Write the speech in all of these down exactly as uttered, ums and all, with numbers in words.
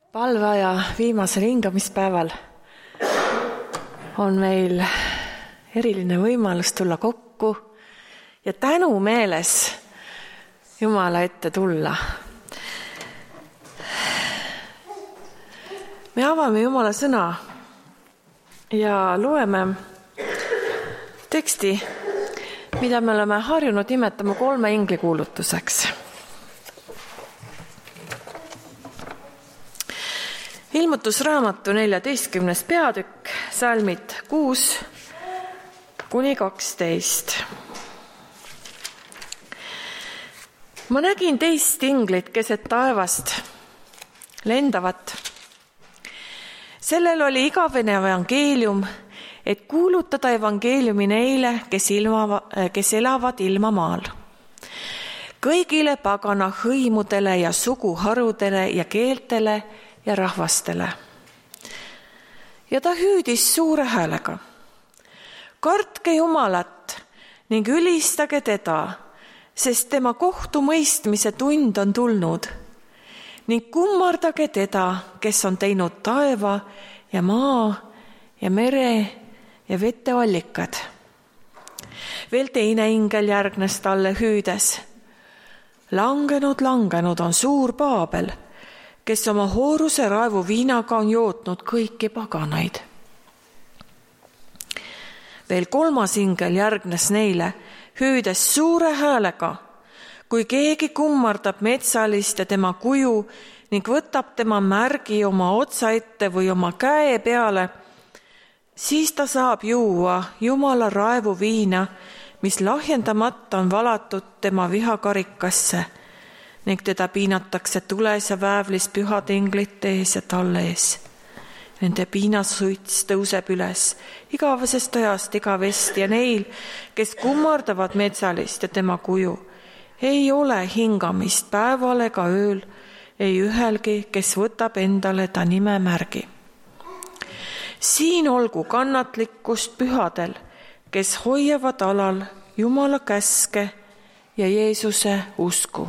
Palveaja viimasel hingamispäeval on meil eriline võimalus tulla kokku ja tänu meeles Jumala ette tulla. Me avame Jumala sõna ja loeme teksti, mida me oleme harjunud nimetama kolme ingli kuulutuseks. Ilmutusraamatu neljateistkümnes peatükk, salmid kuus kuni kaksteist. Ma nägin teist inglit keset taevast, lendavat. Sellel oli igavene evangeelium, et kuulutada evangeeliumi neile, kes, ilma, kes elavad ilma maal. Kõigile pagana hõimudele ja suguharudele ja keeltele ja rahvastele. Ja ta hüüdis suure häälega. Kartke Jumalat ning ülistage teda, sest tema kohtumõistmise tund on tulnud. Ning kummardage teda, kes on teinud taeva ja maa ja mere ja veteallikad. Veel teine ingel järgnes talle hüüdes. Langenud, langenud on suur Paabel, kes oma hooruse raevu viinaga on jootnud kõiki paganaid. Veel kolmas ingel järgnes neile, hüüdes suure häälega, kui keegi kummardab metsalist ja tema kuju ning võtab tema märgi oma otsa ette või oma käe peale, siis ta saab juua Jumala raevu viina, mis lahjendamata on valatud tema vihakarikasse, ning teda piinatakse tules ja väävlis pühade inglite ees ja talle ees. Nende piinasuits tõuseb üles igavesest ajast igavesti ja neil, kes kummardavad metsalist ja tema kuju, ei ole hingamist päeval ega ööl, ei ühelgi, kes võtab endale ta nimemärgi. Siin olgu kannatlikkust pühadel, kes hoiavad alal Jumala käske ja Jeesuse usku.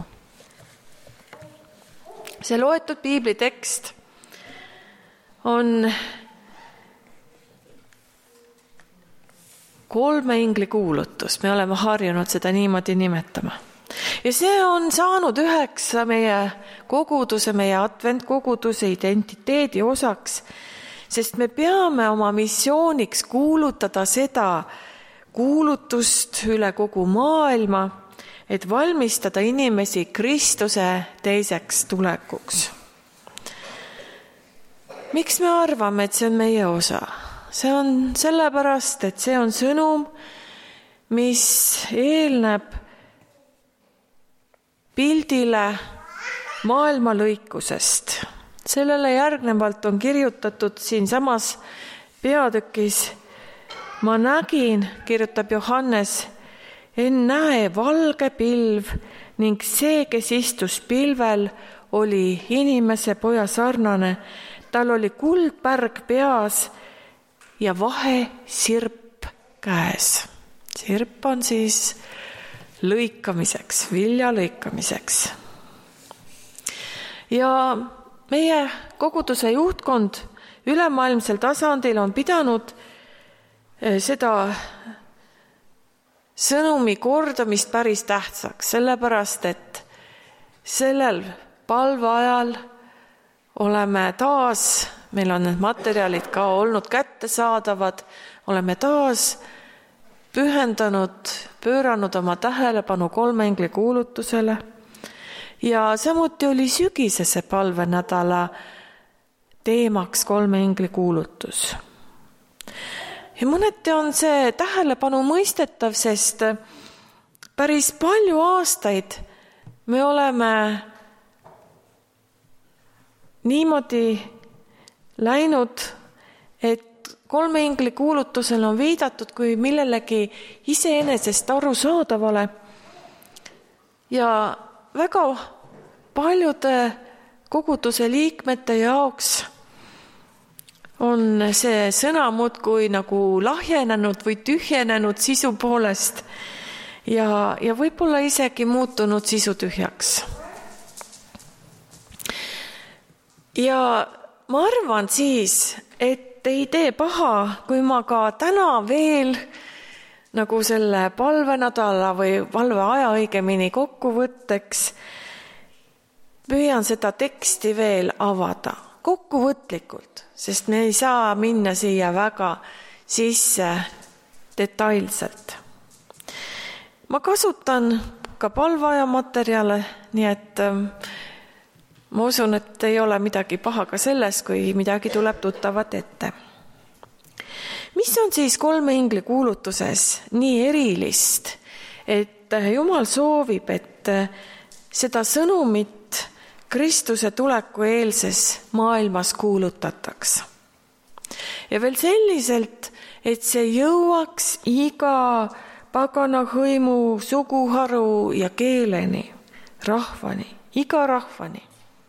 See loetud piibli tekst on kolme ingli kuulutus. Me oleme harjunud seda niimoodi nimetama. Ja see on saanud üheks meie koguduse, meie adventkoguduse identiteedi osaks, sest me peame oma missiooniks kuulutada seda kuulutust üle kogu maailma, et valmistada inimesi Kristuse teiseks tulekuks. Miks me arvame, et see on meie osa? See on sellepärast, et see on sõnum, mis eelneb pildile maailma lõikusest. Sellele järgnevalt on kirjutatud siin samas peatükis. Ma nägin, kirjutab Johannes, ennäe valge pilv ning see, kes istus pilvel, oli inimese poja sarnane. Tal oli kuldpärg peas ja vahe sirp käes. Sirp on siis lõikamiseks, vilja lõikamiseks. Ja meie koguduse juhtkond ülemaailmsel tasandil on pidanud seda sõnumi kordamist päris tähtsaks, sellepärast, et sellel palveajal oleme taas, meil on need materjalid ka olnud kättesaadavad, oleme taas pühendanud, pööranud oma tähelepanu kolme ingli kuulutusele ja samuti oli sügisese palvenädala teemaks kolme ingli kuulutus. Ja mõneti on see tähelepanu mõistetav, sest päris palju aastaid me oleme niimoodi läinud, et kolme ingli kuulutusel on viidatud kui millelegi iseenesest arusaadavale ja väga paljude koguduse liikmete jaoks on see sõna muudkui nagu lahjenenud või tühjenenud sisu poolest ja, ja võib-olla isegi muutunud sisutühjaks. Ja ma arvan siis, et ei tee paha, kui ma ka täna veel nagu selle palvenädala või palveaja õigemini kokkuvõtteks püüan seda teksti veel avada kokkuvõtlikult, sest me ei saa minna siia väga sisse detailselt. Ma kasutan ka palveaja materjale, nii et ma usun, et ei ole midagi paha ka selles, kui midagi tuleb tuttavat ette. Mis on siis kolme ingli kuulutuses nii erilist, et Jumal soovib, et seda sõnumit Kristuse tuleku eelses maailmas kuulutataks. Ja veel selliselt, et see jõuaks iga pagana hõimu, suguharu ja keeleni, rahvani, iga rahvani.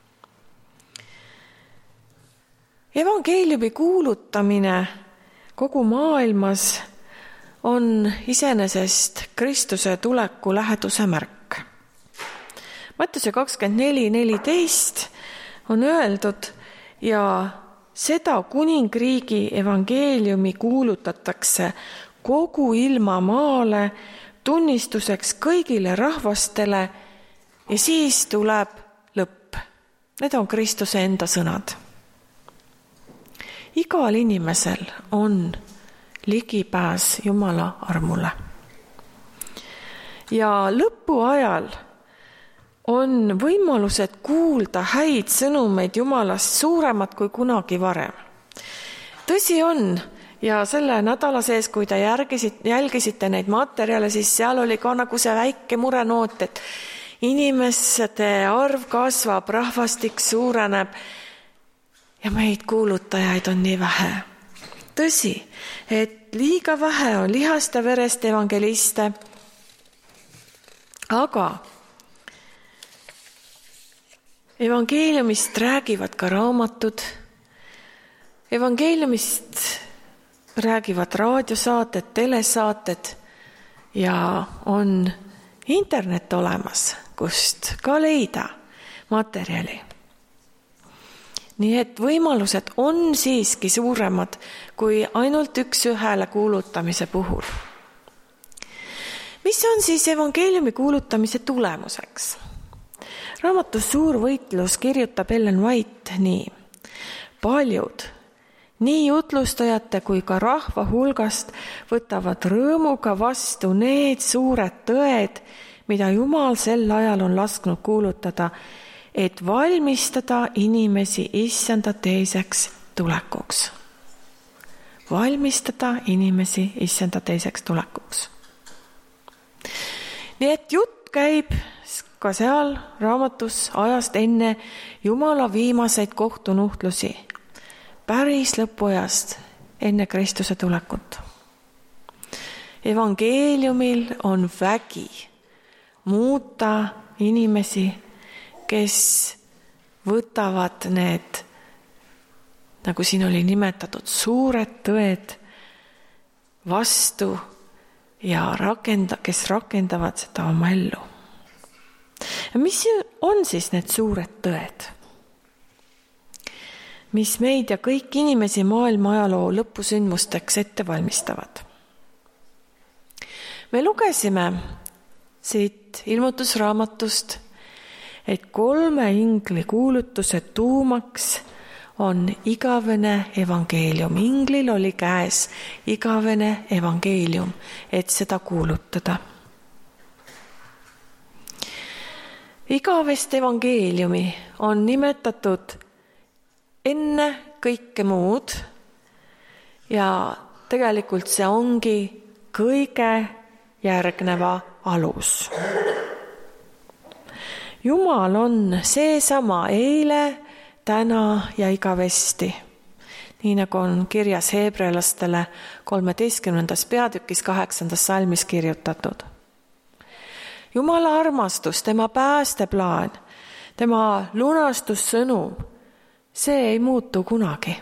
Evangeeliumi kuulutamine kogu maailmas on iseenesest Kristuse tuleku läheduse märk. Mattuse kakskümmend neli neliteist on öeldud ja seda kuningriigi evangeeliumi kuulutatakse kogu ilma maale tunnistuseks kõigile rahvastele ja siis tuleb lõpp. Need on Kristuse enda sõnad. Igal inimesel on ligipääs Jumala armule. Ja lõpu ajal on võimalused kuulda häid sõnumeid Jumalast suuremad kui kunagi varem. Tõsi on, ja selle nädala sees, kui te järgisid, jälgisite neid materjale, siis seal oli ka nagu see väike murenoot, et inimeste arv kasvab, rahvastik suureneb ja meid kuulutajaid on nii vähe. Tõsi, et liiga vähe on lihast ja verest evangeliste, aga evangeeliumist räägivad ka raamatud, evangeeliumist räägivad raadiosaated, telesaated ja on internet olemas, kust ka leida materjali. Nii et võimalused on siiski suuremad kui ainult üks ühele kuulutamise puhul. Mis on siis evangeeliumi kuulutamise tulemuseks? Raamatus Suur võitlus kirjutab Ellen White nii. Paljud, nii jutlustajate kui ka rahva hulgast võtavad rõõmuga vastu need suured tõed, mida Jumal sel ajal on lasknud kuulutada, et valmistada inimesi issanda teiseks tulekuks. Valmistada inimesi issanda teiseks tulekuks. Nii et jutt käib ka seal raamatus ajast enne Jumala viimaseid kohtunuhtlusi, päris lõpuajast enne Kristuse tulekut. Evangeeliumil on vägi muuta inimesi, kes võtavad need, nagu siin oli nimetatud, suured tõed vastu ja rakenda, kes rakendavad seda oma ellu. Ja mis on siis need suured tõed, mis meid ja kõik inimesi maailma ajaloo lõpusündmusteks ette valmistavad? Me lugesime siit ilmutusraamatust, et kolme ingli kuulutuse tuumaks on igavene evangeelium. Inglil oli käes igavene evangeelium, et seda kuulutada. Igavest evangeeliumi on nimetatud enne kõike muud ja tegelikult see ongi kõige järgneva alus. Jumal on seesama eile, täna ja igavesti, nii nagu on kirjas heebrealastele kolmeteistkümnendas peatükis kaheksandas salmis kirjutatud. Jumala armastus, tema päästeplaan, tema lunastussõnum, see ei muutu kunagi.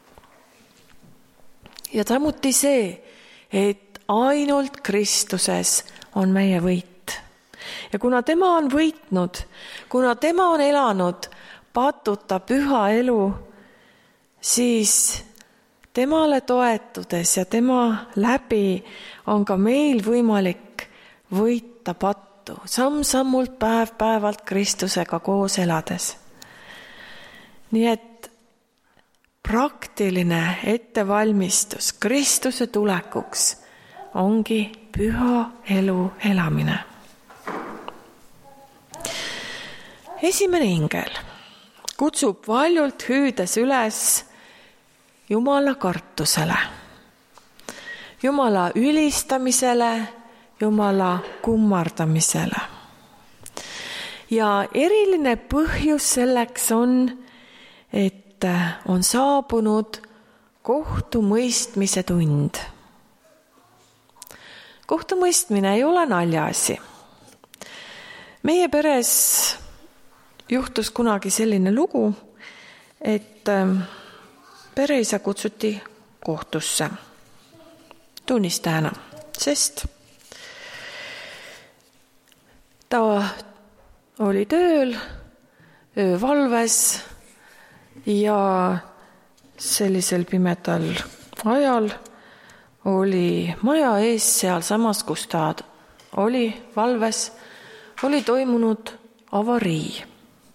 Ja samuti see, et ainult Kristuses on meie võit. Ja kuna tema on võitnud, kuna tema on elanud patuta püha elu, siis temale toetudes ja tema läbi on ka meil võimalik võita pattu, samm-sammult päev-päevalt Kristusega koos elades. Nii et praktiline ettevalmistus Kristuse tulekuks ongi püha elu elamine. Esimene ingel kutsub valjult hüüdes üles Jumala kartusele, Jumala ülistamisele, Jumala kummardamisele. Ja eriline põhjus selleks on, et on saabunud kohtumõistmise tund. Kohtumõistmine ei ole naljaasi. Meie peres juhtus kunagi selline lugu, et pereisa kutsuti kohtusse tunnistajana, sest ta oli tööl, öövalves ja sellisel pimedal ajal oli maja ees seal samas, kus ta oli valves, oli toimunud avarii.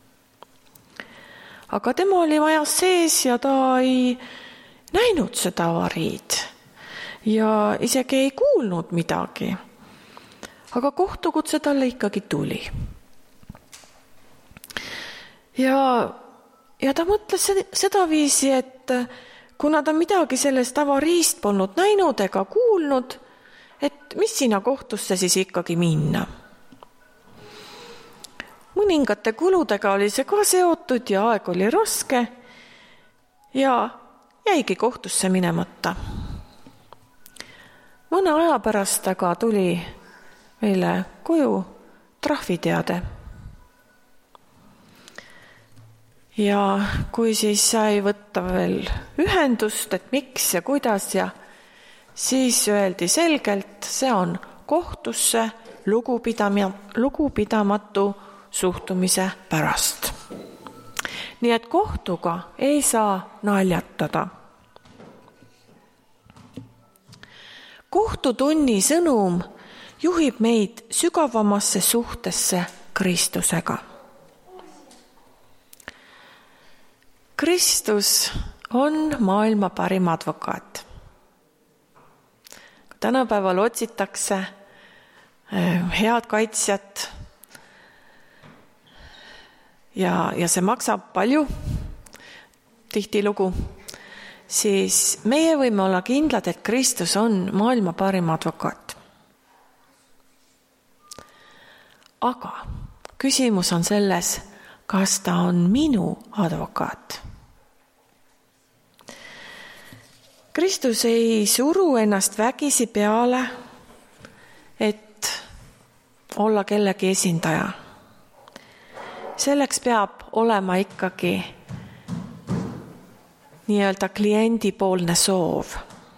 Aga tema oli majas sees ja ta ei näinud seda avariid ja isegi ei kuulnud midagi. Aga kohtukutse talle ikkagi tuli. Ja, ja ta mõtles seda viisi, et kuna ta midagi sellest avariist polnud näinud ega kuulnud, et mis sinna kohtusse siis ikkagi minna. Mõningate kuludega oli see ka seotud ja aeg oli raske ja jäigi kohtusse minemata. Mõne aja pärast aga tuli meile koju trahviteade. Ja kui siis sai võtta veel ühendust, et miks ja kuidas, ja siis öeldi selgelt, see on kohtusse lugupidama, lugupidamatu suhtumise pärast. Nii et kohtuga ei saa naljatada. Kohtutunni sõnum juhib meid sügavamasse suhtesse Kristusega. Kristus on maailma parim advokaat. Tänapäeval otsitakse head kaitsjat ja, ja see maksab palju, tihtilugu, siis meie võime olla kindlad, et Kristus on maailma parim advokaat. Aga küsimus on selles, kas ta on minu advokaat. Kristus ei suru ennast vägisi peale, et olla kellegi esindaja. Selleks peab olema ikkagi nii-öelda kliendipoolne soov.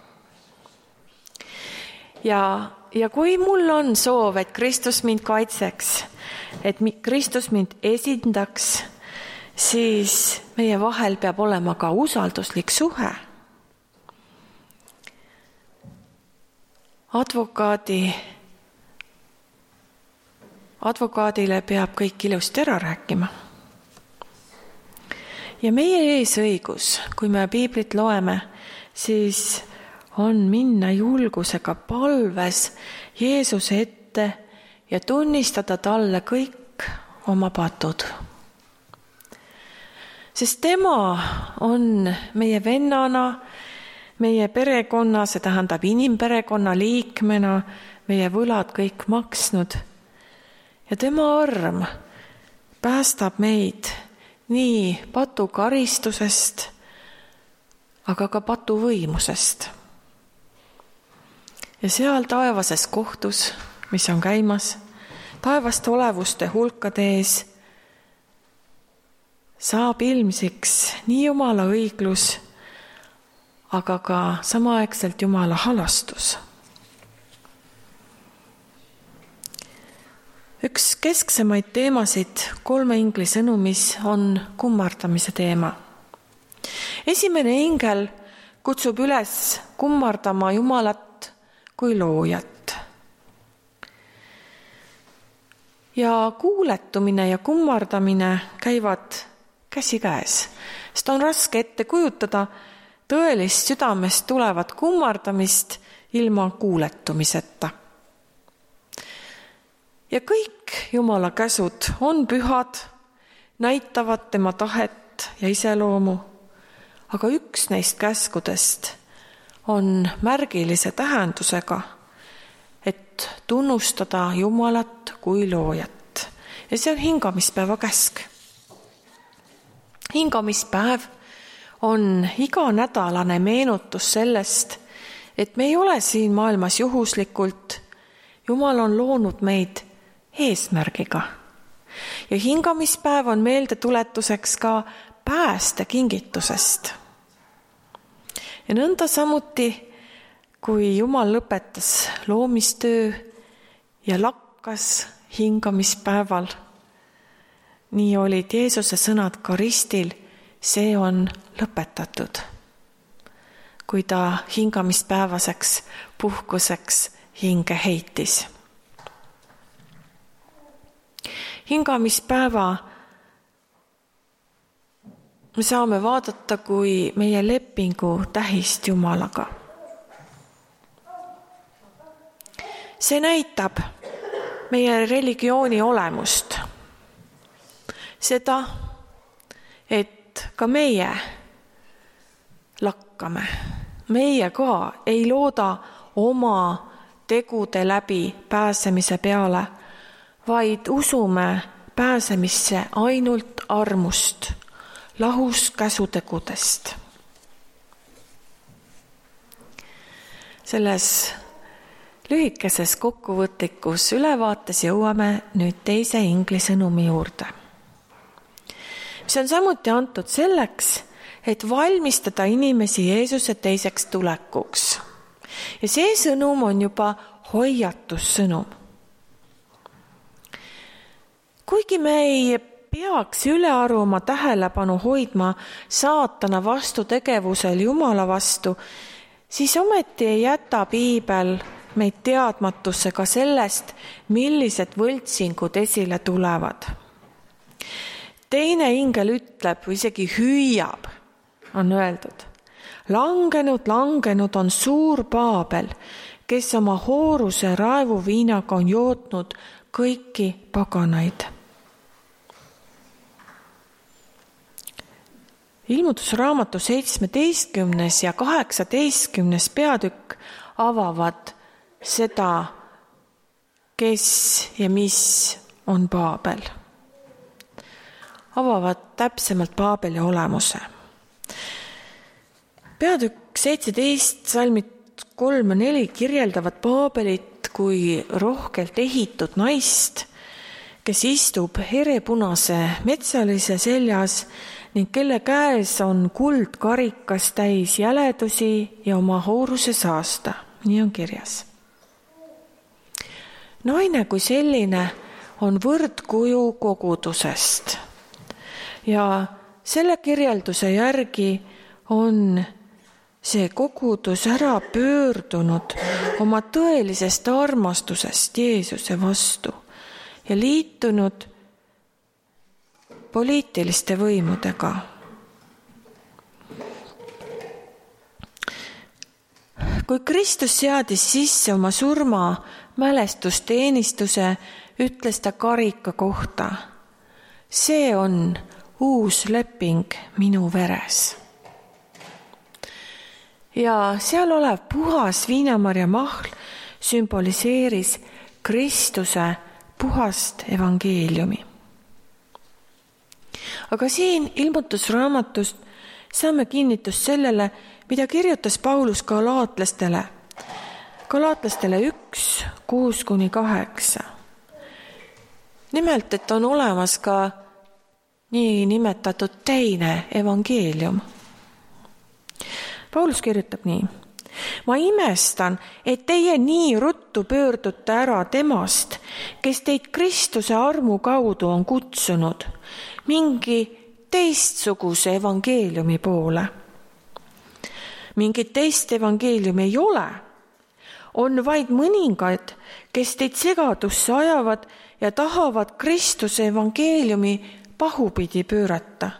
Ja, ja kui mul on soov, et Kristus mind kaitseks, et Kristus mind esindaks, siis meie vahel peab olema ka usalduslik suhe. Advokaadi, advokaadile peab kõik ilusti ära rääkima. Ja meie eesõigus, kui me piiblit loeme, siis on minna julgusega palves Jeesuse ette ja tunnistada talle kõik oma patud. Sest tema on meie vennana, meie perekonna, see tähendab inimperekonna liikmena, meie võlad kõik maksnud. Ja tema arm päästab meid nii patu karistusest, aga ka patu võimusest. Ja seal taevases kohtus, mis on käimas, taevaste olevuste hulkade ees, saab ilmsiks nii Jumala õiglus, aga ka samaaegselt Jumala halastus. Üks kesksemaid teemasid kolme ingli sõnumis on kummardamise teema. Esimene ingel kutsub üles kummardama Jumalat kui loojat. Ja kuuletumine ja kummardamine käivad käsikäes, sest on raske ette kujutada tõelist südamest tulevat kummardamist ilma kuuletumiseta. Ja kõik Jumala käsud on pühad, näitavad tema tahet ja iseloomu, aga üks neist käskudest on märgilise tähendusega, et tunnustada Jumalat kui loojat. Ja see on hingamispäeva käsk. Hingamispäev on iganädalane meenutus sellest, et me ei ole siin maailmas juhuslikult. Jumal on loonud meid eesmärgiga. Ja hingamispäev on meeldetuletuseks ka päästekingitusest. Ja nõnda samuti, kui Jumal lõpetas loomistöö ja lakkas hingamispäeval, nii olid Jeesuse sõnad ka ristil, see on lõpetatud. Kui ta hingamispäevaseks puhkuseks hinge heitis. Hingamispäeva me saame vaadata kui meie lepingu tähist Jumalaga. See näitab meie religiooni olemust. Seda, et ka meie lakkame. Meie ka ei looda oma tegude läbi pääsemise peale, vaid usume pääsemisse ainult armust, lahus käsutegudest. Selles lühikeses kokkuvõtlikus ülevaates jõuame nüüd teise ingli sõnumi juurde. See on samuti antud selleks, et valmistada inimesi Jeesuse teiseks tulekuks. Ja see sõnum on juba hoiatussõnum. Kuigi me ei peaks ülearu oma tähelepanu hoidma saatana vastutegevusel Jumala vastu, siis ometi ei jäta Piibel meid teadmatusse ka sellest, millised võltsingud esile tulevad. Teine ingel ütleb või isegi hüüab, on öeldud. Langenud, langenud on suur Paabel, kes oma hooruse raevuviinaga on jootnud kõiki paganaid. Ilmutusraamatu seitsmeteistkümnes ja kaheksateistkümnes peatükk avavad seda, kes ja mis on Paabel. Avavad täpsemalt Paabeli olemuse. Peatükk seitseteist, salmid kolm ja neli kirjeldavad Paabelit kui rohkelt ehitud naist, kes istub herepunase metsalise seljas ning kelle käes on kuldkarikas täis jäledusi ja oma hooruse saasta. Nii on kirjas. Naine kui selline on võrdkuju kogudusest ja selle kirjelduse järgi on see kogudus ära pöördunud oma tõelisest armastusest Jeesuse vastu ja liitunud poliitiliste võimudega. Kui Kristus seadis sisse oma surma mälestusteenistuse, ütles ta karika kohta, see on uus leping minu veres. Ja seal olev puhas viinamarja mahl sümboliseeris Kristuse puhast evangeeliumi. Aga siin ilmutusraamatust saame kinnitust sellele, mida kirjutas Paulus galaatlastele. Galaatlastele üks, kuus kuni kaheksa. Nimelt, et on olemas ka nii nimetatud teine evangeelium. Paulus kirjutab nii. Ma imestan, et teie nii ruttu pöördute ära temast, kes teid Kristuse armu kaudu on kutsunud mingi teistsuguse evangeeliumi poole. Mingit teist evangeeliumi ei ole. On vaid mõningad, kes teid segadusse ajavad ja tahavad Kristuse evangeeliumi pahupidi pöörata.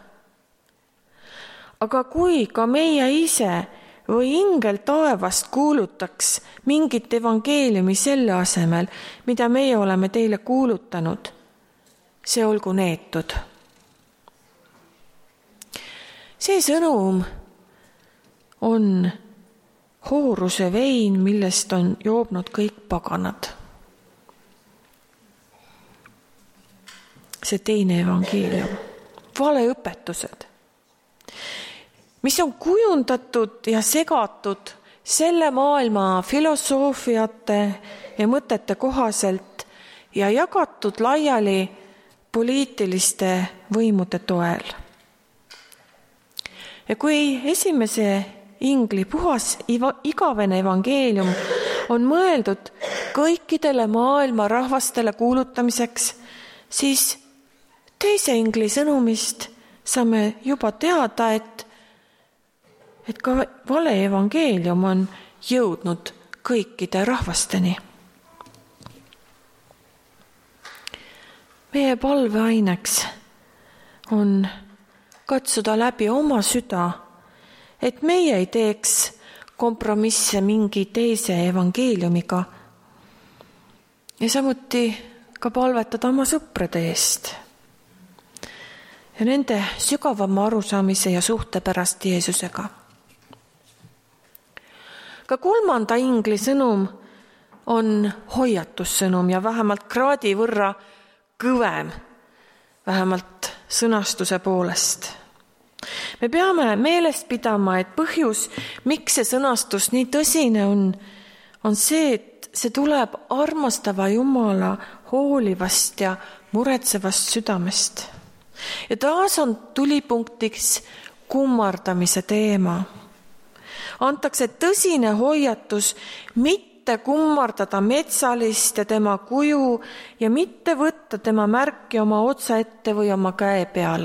Aga kui ka meie ise või ingel taevast kuulutaks mingit evangeeliumi selle asemel, mida meie oleme teile kuulutanud, see olgu neetud. See sõnum on hooruse vein, millest on joobnud kõik paganad. See teine evangeelium, valeõpetused, mis on kujundatud ja segatud selle maailma filosoofiate ja mõtete kohaselt ja jagatud laiali poliitiliste võimude toel. Ja kui esimese ingli puhas igavene evangeelium on mõeldud kõikidele maailma rahvastele kuulutamiseks, siis teise ingli sõnumist saame juba teada, et et ka vale evangeelium on jõudnud kõikide rahvasteni. Meie palveaineks on katsuda läbi oma süda, et meie ei teeks kompromisse mingi teise evangeeliumiga ja samuti ka palvetada oma sõprade eest ja nende sügavama arusaamise ja suhte pärast Jeesusega. Ka kolmanda ingli sõnum on hoiatussõnum ja vähemalt kraadi võrra kõvem, vähemalt sõnastuse poolest. Me peame meelest pidama, et põhjus, miks see sõnastus nii tõsine on, on see, et see tuleb armastava Jumala hoolivast ja muretsevast südamest. Ja taas on tulipunktiks kummardamise teema. Antakse tõsine hoiatus mitte kummardada metsalist ja tema kuju ja mitte võtta tema märki oma otsa ette või oma käe peale.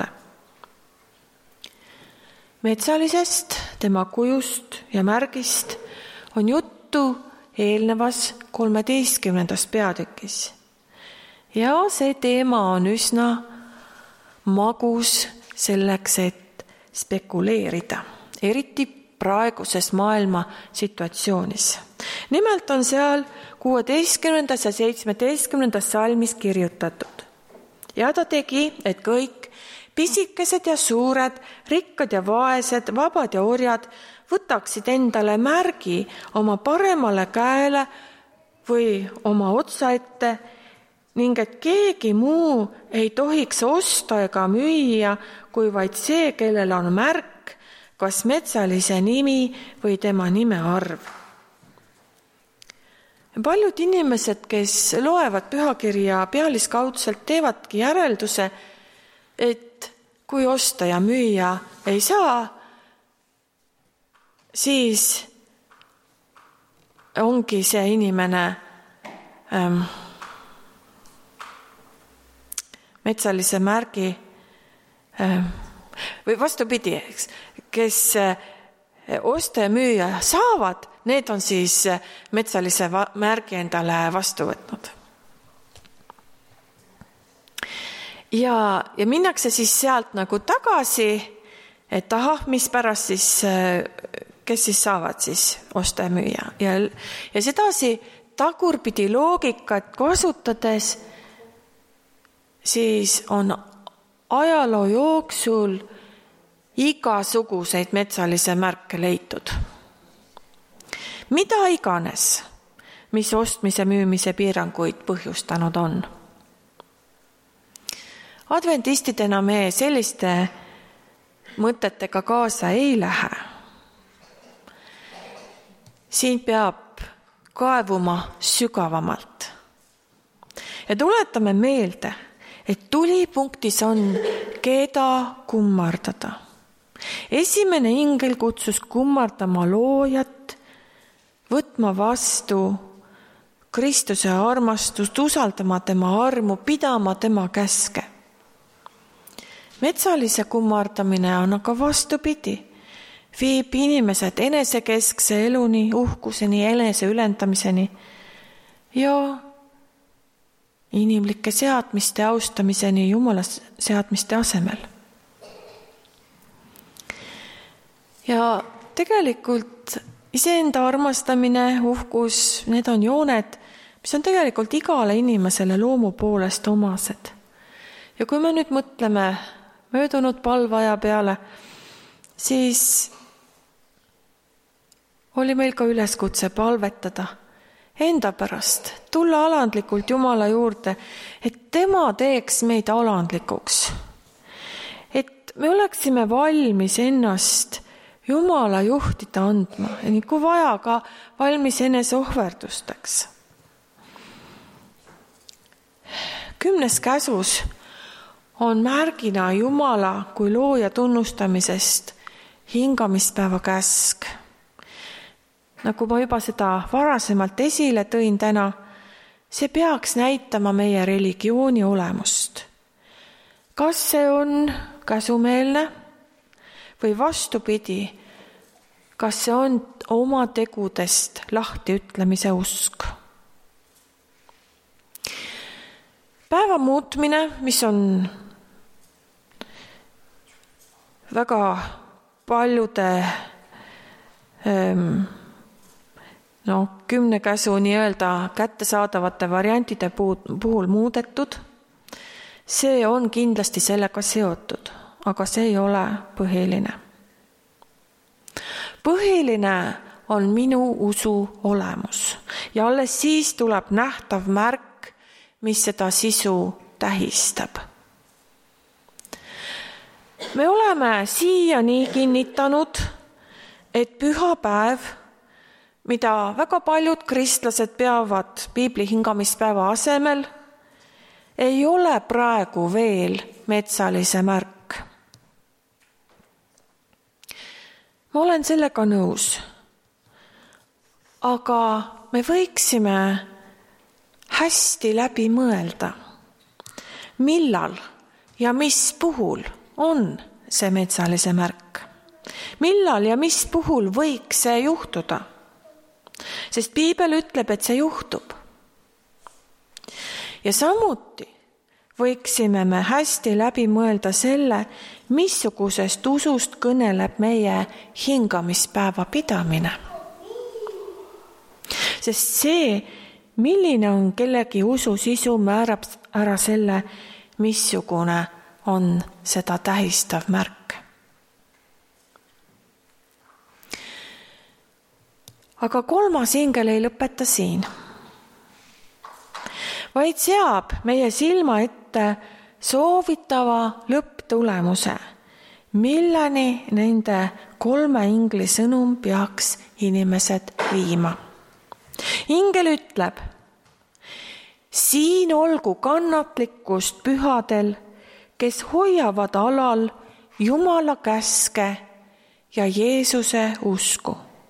Metsalisest, tema kujust ja märgist on juttu eelnevas kolmeteistkümnendas peatükis. Ja see teema on üsna magus selleks, et spekuleerida, eriti praeguses maailma situatsioonis. Nimelt on seal kuueteistkümnendas ja seitsmeteistkümnendas salmis kirjutatud. Ja ta tegi, et kõik pisikesed ja suured, rikkad ja vaesed, vabad ja orjad võtaksid endale märgi oma paremale käele või oma otsa ette ning et keegi muu ei tohiks osta ega müüa, kui vaid see, kellel on märk, kas metsalise nimi või tema nime arv. Paljud inimesed, kes loevad pühakirja pealiskaudselt, teevadki järelduse, et kui osta ja müüa ei saa, siis ongi see inimene ähm, metsalise märgi ähm, või vastupidi, kes osta ja müüa saavad, need on siis metsalise märgi endale vastu võtnud. Ja, ja minnakse siis sealt nagu tagasi, et ahah, mis pärast siis, kes siis saavad siis osta ja müüa. Ja, ja sedasi tagurpidi loogikat kasutades siis on ajaloo jooksul igasuguseid metsalise märke leitud. Mida iganes, mis ostmise müümise piiranguid põhjustanud on. Adventistidena me selliste mõtetega kaasa ei lähe. Siin peab kaevuma sügavamalt. Ja tuletame meelde, et tulipunktis on, keda kummardada. Esimene ingel kutsus kummardama loojat võtma vastu Kristuse armastust, usaldama tema armu, pidama tema käske. Metsalise kummardamine on aga vastupidi, viib inimesed enesekeskse eluni, uhkuseni, enese ülendamiseni ja inimlike seadmiste austamiseni Jumala seadmiste asemel. Ja tegelikult iseenda armastamine, uhkus, need on jooned, mis on tegelikult igale inimesele loomu poolest omased. Ja kui me nüüd mõtleme möödunud palvaja peale, siis oli meil ka üleskutse palvetada enda pärast, tulla alandlikult Jumala juurde, et tema teeks meid alandlikuks. Et me oleksime valmis ennast Jumala juhtida andma, ja nii kui vaja ka valmis enese ohverdusteks. Kümnes käsus on märgina Jumala kui looja tunnustamisest hingamispäeva käsk. Nagu ma juba seda varasemalt esile tõin täna, see peaks näitama meie religiooni olemust. Kas see on käsumeelne või vastupidi, kas see on oma tegudest lahti ütlemise usk? Päeva muutmine, mis on väga paljude ähm, no, kümne käsu nii-öelda kättesaadavate variantide puhul muudetud, see on kindlasti sellega seotud, aga see ei ole põhiline. Põhiline on minu usu olemus ja alles siis tuleb nähtav märk, mis seda sisu tähistab. Me oleme siiani kinnitanud, et pühapäev, mida väga paljud kristlased peavad piibli hingamispäeva asemel, ei ole praegu veel metsalise märk. Ma olen sellega nõus, aga me võiksime hästi läbi mõelda, millal ja mis puhul on see metsalise märk. Millal ja mis puhul võiks see juhtuda? Sest piibel ütleb, et see juhtub. Ja samuti võiksime me hästi läbi mõelda selle, missugusest usust kõneleb meie hingamispäeva pidamine. Sest see, milline on kellegi usu sisu, määrab ära selle, missugune on seda tähistav märk. Aga kolmas ingel ei lõpeta siin, vaid seab meie silma ette soovitava lõpptulemuse, milleni nende kolme ingli sõnum peaks inimesed viima. Ingel ütleb, siin olgu kannatlikkust pühadel, kes hoiavad alal Jumala käske ja Jeesuse usku.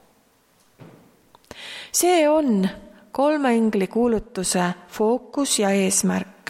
See on kolme ingli kuulutuse fookus ja eesmärk.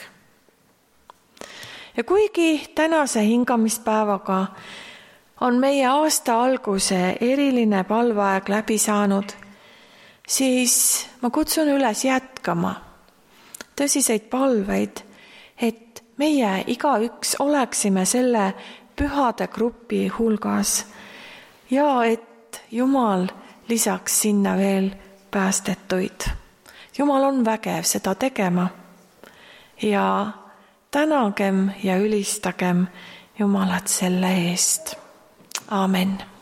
Ja kuigi tänase hingamispäevaga on meie aasta alguse eriline palveaeg läbi saanud, siis ma kutsun üles jätkama tõsiseid palveid, et meie igaüks oleksime selle pühade grupi hulgas ja et Jumal lisaks sinna veel päästetuid. Jumal on vägev seda tegema ja tänagem ja ülistagem Jumalat selle eest. Aamen.